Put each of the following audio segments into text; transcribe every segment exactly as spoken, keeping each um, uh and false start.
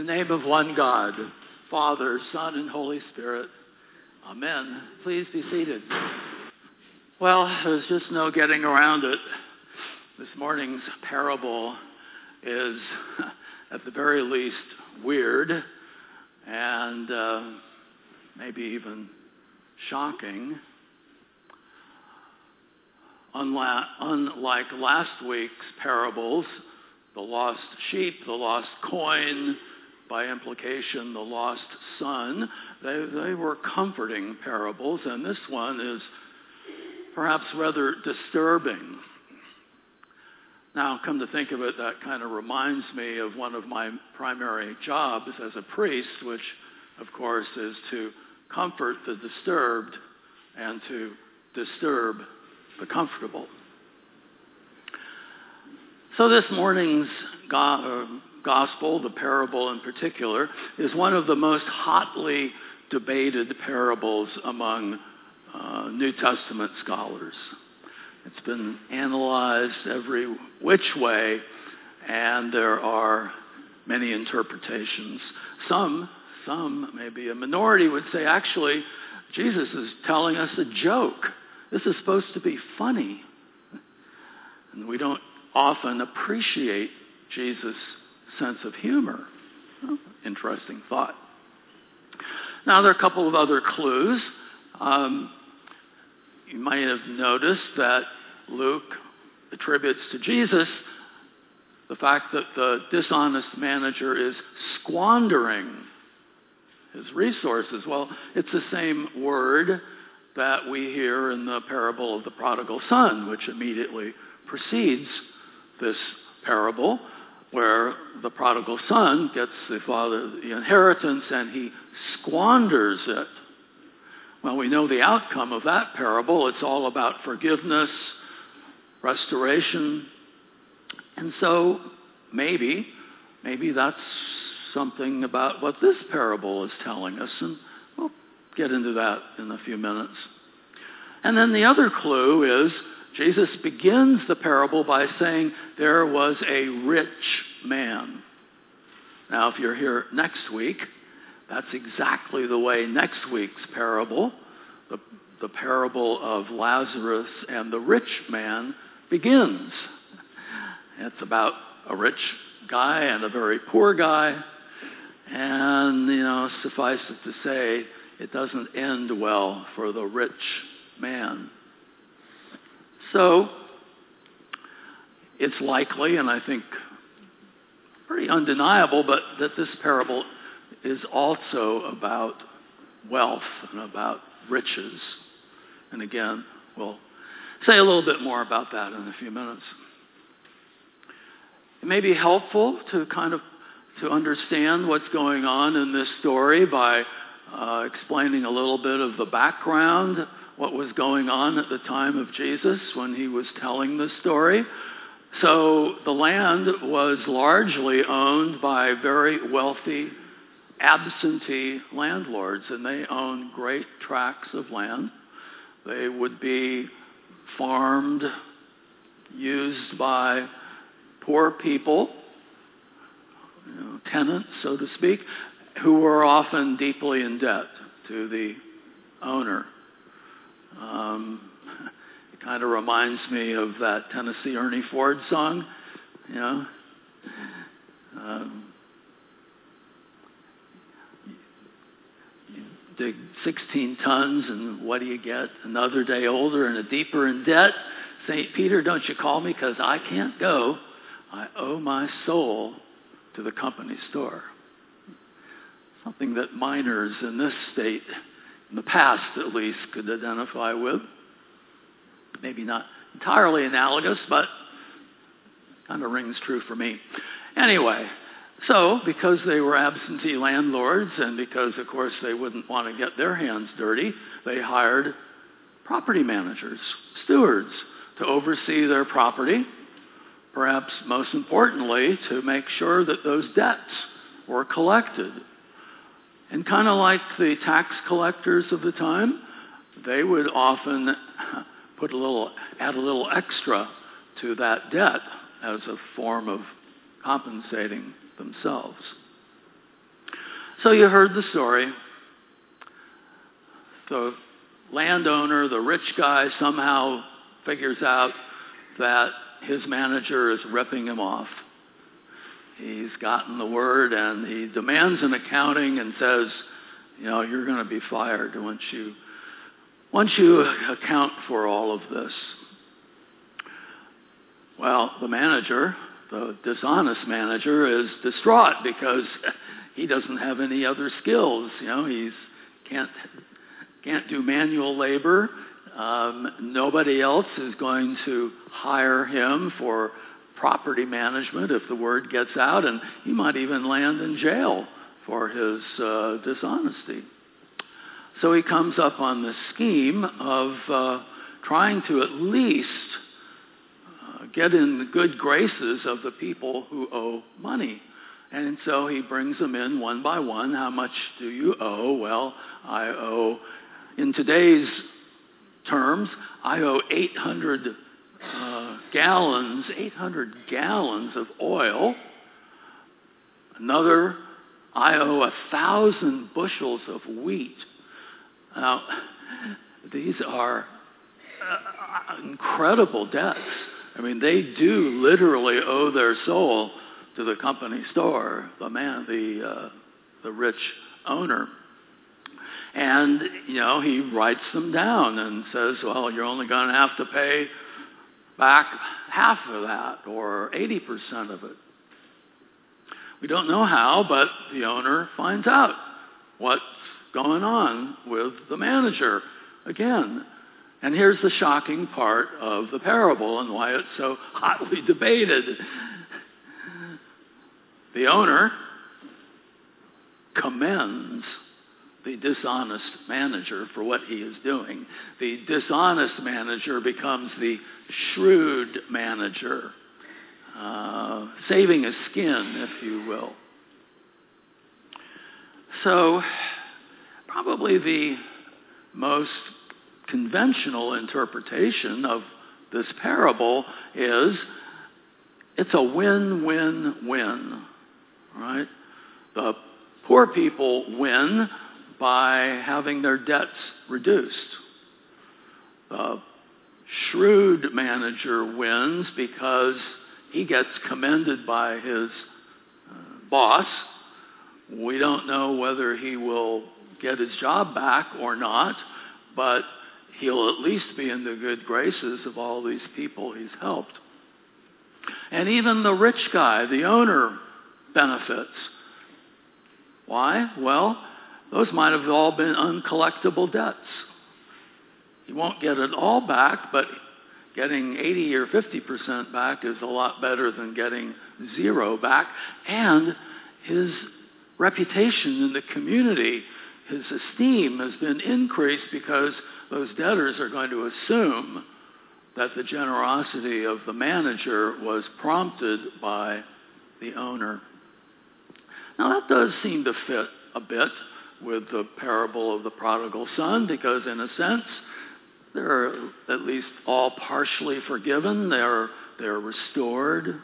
In the name of one God, Father, Son, and Holy Spirit. Amen. Please be seated. Well, there's just no getting around it. This morning's parable is, at the very least, weird and uh, maybe even shocking. Unlike, unlike last week's parables, the lost sheep, the lost coin, by implication, the lost son, they, they were comforting parables, and this one is perhaps rather disturbing. Now, come to think of it, that kind of reminds me of one of my primary jobs as a priest, which, of course, is to comfort the disturbed and to disturb the comfortable. So this morning's go- uh, gospel, the parable in particular, is one of the most hotly debated parables among uh, New Testament scholars. It's been analyzed every which way, and there are many interpretations. Some, some, maybe a minority would say, actually, Jesus is telling us a joke. This is supposed to be funny. And we don't often appreciate Jesus' sense of humor. Well, interesting thought. Now, there are a couple of other clues. Um, you might have noticed that Luke attributes to Jesus the fact that the dishonest manager is squandering his resources. Well, it's the same word that we hear in the parable of the prodigal son, which immediately precedes this parable, where the prodigal son gets the father the inheritance and he squanders it. Well, we know the outcome of that parable. It's all about forgiveness, restoration. And so maybe, maybe that's something about what this parable is telling us. And we'll get into that in a few minutes. And then the other clue is Jesus begins the parable by saying there was a rich man. Now, if you're here next week, that's exactly the way next week's parable, the, the parable of Lazarus and the rich man, begins. It's about a rich guy and a very poor guy. And, you know, suffice it to say, it doesn't end well for the rich man. So, it's likely, and I think pretty undeniable, but that this parable is also about wealth and about riches. And again, we'll say a little bit more about that in a few minutes. It may be helpful to kind of to understand what's going on in this story by uh, explaining a little bit of the background, what was going on at the time of Jesus when he was telling the story. So the land was largely owned by very wealthy absentee landlords, and they owned great tracts of land. They would be farmed, used by poor people, you know, tenants, so to speak, who were often deeply in debt to the owner. Um, it kind of reminds me of that Tennessee Ernie Ford song, you know. Um, you dig sixteen tons, and what do you get? Another day older and a deeper in debt. Saint Peter, don't you call me, because I can't go. I owe my soul to the company store. Something that miners in this state, in the past at least, could identify with. Maybe not entirely analogous, but kind of rings true for me. Anyway, so because they were absentee landlords and because, of course, they wouldn't want to get their hands dirty, they hired property managers, stewards, to oversee their property, perhaps most importantly, to make sure that those debts were collected. And kind of like the tax collectors of the time, they would often put a little, add a little extra to that debt as a form of compensating themselves. So you heard the story. The landowner, the rich guy, somehow figures out that his manager is ripping him off. He's gotten the word, and he demands an accounting and says, you know, you're going to be fired once you, once you account for all of this. Well, the manager, the dishonest manager, is distraught because he doesn't have any other skills. You know, he's can't can't do manual labor. Um, nobody else is going to hire him for property management if the word gets out, and he might even land in jail for his uh, dishonesty. So he comes up on this scheme of uh, trying to at least uh, get in the good graces of the people who owe money. And so he brings them in one by one. How much do you owe? Well, I owe, in today's terms, I owe eight hundred uh, gallons, eight hundred gallons of oil. Another, I owe a thousand bushels of wheat. Now, these are uh, incredible debts. I mean, they do literally owe their soul to the company store, the man, the uh, the rich owner. And, you know, he writes them down and says, well, you're only going to have to pay back half of that or eighty percent of it. We don't know how, but the owner finds out what's going on with the manager again. And here's the shocking part of the parable and why it's so hotly debated. The owner commends the dishonest manager for what he is doing. The dishonest manager becomes the shrewd manager, uh, saving his skin, if you will. So, probably the most conventional interpretation of this parable is it's a win-win-win, right? The poor people win by having their debts reduced. The shrewd manager wins because he gets commended by his uh, boss. We don't know whether he will get his job back or not, but he'll at least be in the good graces of all these people he's helped. And even the rich guy, the owner, benefits. Why? Well, those might have all been uncollectible debts. He won't get it all back, but getting eighty or fifty percent back is a lot better than getting zero back. And his reputation in the community, his esteem has been increased because those debtors are going to assume that the generosity of the manager was prompted by the owner. Now that does seem to fit a bit with the parable of the prodigal son, because in a sense, they're at least all partially forgiven. They're, they're restored.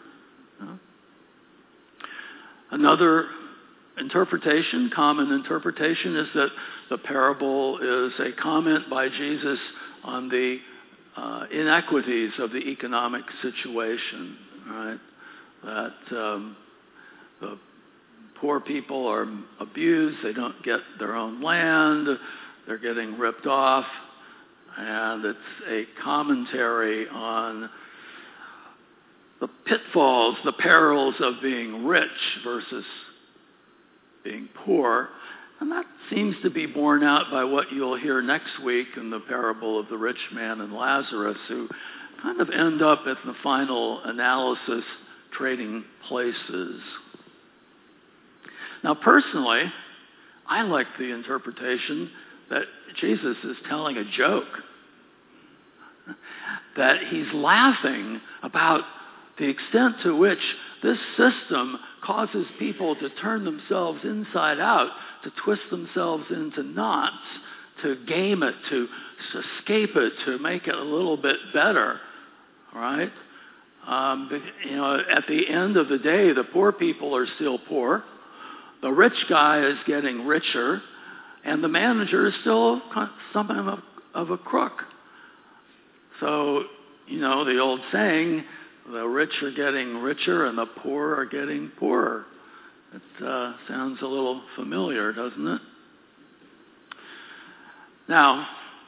Another interpretation, common interpretation, is that the parable is a comment by Jesus on the uh, inequities of the economic situation, right? That um, the poor people are abused, they don't get their own land, they're getting ripped off, and it's a commentary on the pitfalls, the perils of being rich versus being poor. And that seems to be borne out by what you'll hear next week in the parable of the rich man and Lazarus, who kind of end up at the final analysis trading places. Now, personally, I like the interpretation that Jesus is telling a joke, that he's laughing about the extent to which this system causes people to turn themselves inside out, to twist themselves into knots, to game it, to escape it, to make it a little bit better, right? Um, you know, at the end of the day, the poor people are still poor. The rich guy is getting richer, and the manager is still something of a, of a crook. So, you know, the old saying, the rich are getting richer and the poor are getting poorer. It uh, sounds a little familiar, doesn't it? Now,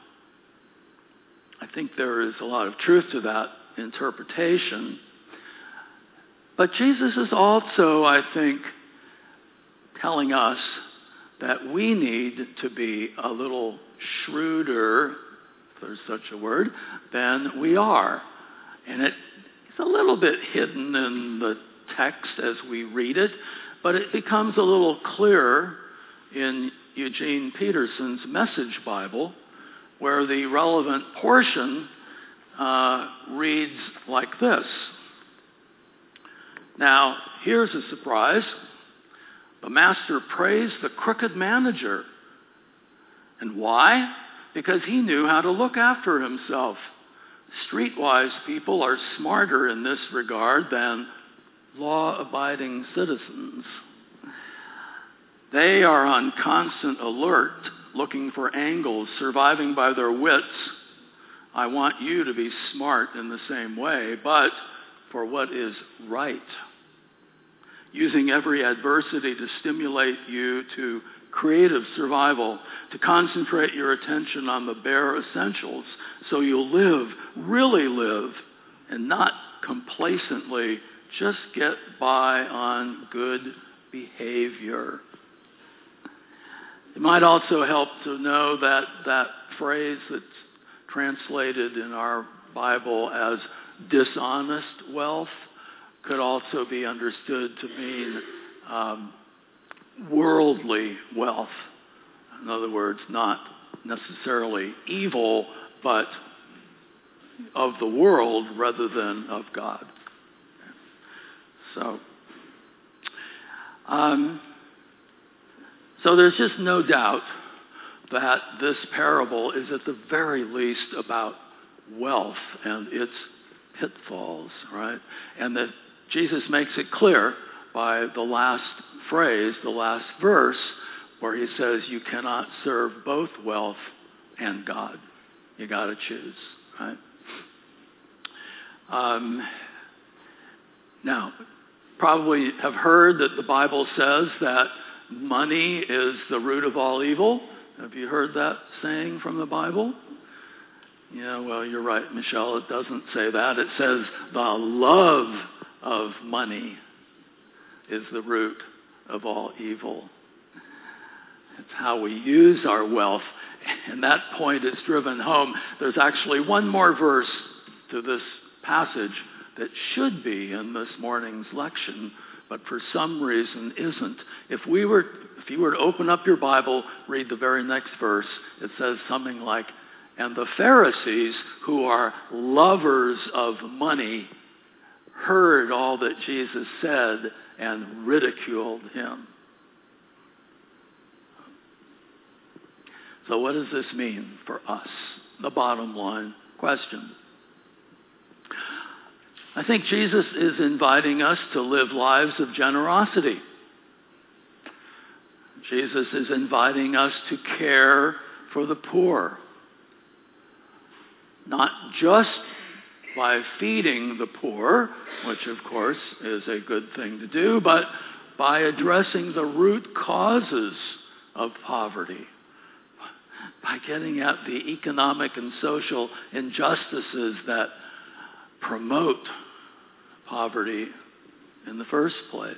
I think there is a lot of truth to that interpretation. But Jesus is also, I think, telling us that we need to be a little shrewder, if there's such a word, than we are. And it, it's a little bit hidden in the text as we read it, but it becomes a little clearer in Eugene Peterson's Message Bible, where the relevant portion uh, reads like this. Now, here's a surprise. The master praised the crooked manager. And why? Because he knew how to look after himself. Streetwise people are smarter in this regard than law-abiding citizens. They are on constant alert, looking for angles, surviving by their wits. I want you to be smart in the same way, but for what is right. Using every adversity to stimulate you to creative survival, to concentrate your attention on the bare essentials so you'll live, really live, and not complacently just get by on good behavior. It might also help to know that that phrase that's translated in our Bible as dishonest wealth could also be understood to mean um, worldly wealth. In other words, not necessarily evil, but of the world rather than of God. So, um, so there's just no doubt that this parable is at the very least about wealth and its pitfalls, right? And that Jesus makes it clear by the last phrase, the last verse, where he says you cannot serve both wealth and God. You got to choose, right? Um, now, probably have heard that the Bible says that money is the root of all evil. Have you heard that saying from the Bible? Yeah, well, you're right, Michelle. It doesn't say that. It says the love of money is the root of all evil. It's how we use our wealth. And that point is driven home. There's actually one more verse to this passage that should be in this morning's lection, but for some reason isn't. If we were, if you were to open up your Bible, read the very next verse, it says something like, and the Pharisees, who are lovers of money, heard all that Jesus said and ridiculed him. So what does this mean for us? The bottom line question. I think Jesus is inviting us to live lives of generosity. Jesus is inviting us to care for the poor. Not just by feeding the poor, which of course is a good thing to do, but by addressing the root causes of poverty. By getting at the economic and social injustices that promote poverty in the first place.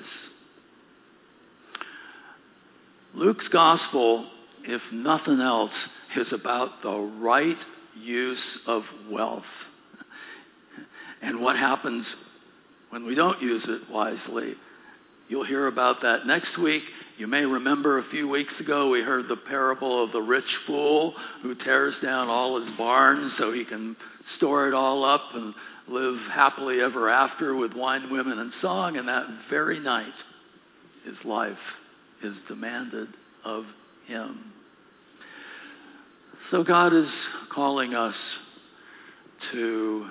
Luke's gospel, if nothing else, is about the right use of wealth and what happens when we don't use it wisely. You'll hear about that next week. You may remember a few weeks ago we heard the parable of the rich fool who tears down all his barns so he can store it all up and live happily ever after with wine, women, and song. And that very night, his life is demanded of him. So God is calling us to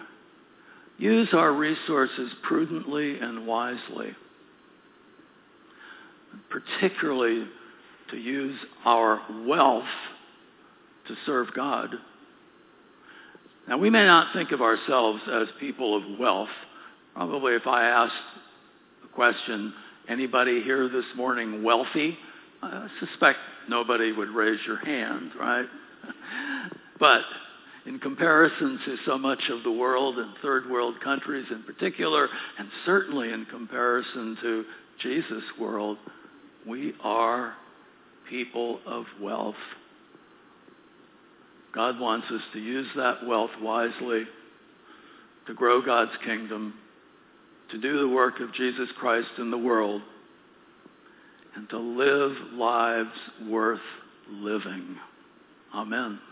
use our resources prudently and wisely. particularly to use our wealth to serve God. Now, we may not think of ourselves as people of wealth. Probably if I asked the question, anybody here this morning wealthy? I suspect nobody would raise your hand, right? But in comparison to so much of the world and third world countries in particular, and certainly in comparison to Jesus' world, we are people of wealth. God wants us to use that wealth wisely to grow God's kingdom, to do the work of Jesus Christ in the world, and to live lives worth living. Amen.